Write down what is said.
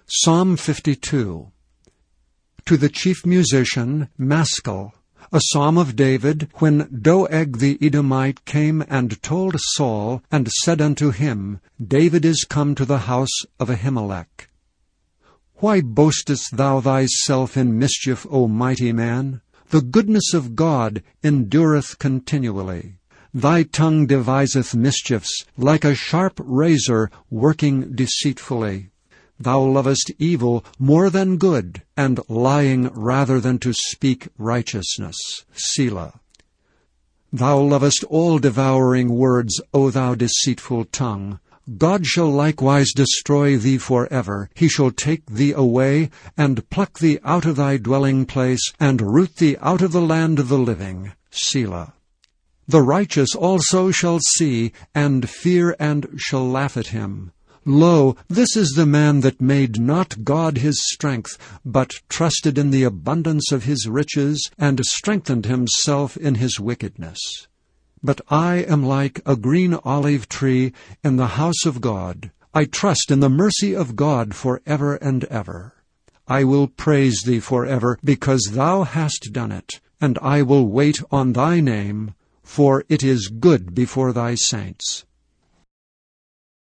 Psalm 52. To the chief musician, Maskil, a psalm of David, when Doeg the Edomite came and told Saul, and said unto him, David is come to the house of Ahimelech. Why boastest thou thyself in mischief, O mighty man? The goodness of God endureth continually. Thy tongue deviseth mischiefs, like a sharp razor working deceitfully. Thou lovest evil more than good, and lying rather than to speak righteousness. Selah. Thou lovest all devouring words, O thou deceitful tongue. God shall likewise destroy thee forever. He shall take thee away, and pluck thee out of thy dwelling place, and root thee out of the land of the living. Selah. The righteous also shall see, and fear, and shall laugh at him. Lo, this is the man that made not God his strength, but trusted in the abundance of his riches, and strengthened himself in his wickedness. But I am like a green olive tree in the house of God. I trust in the mercy of God for ever and ever. I will praise thee for ever, because thou hast done it, and I will wait on thy name, for it is good before thy saints.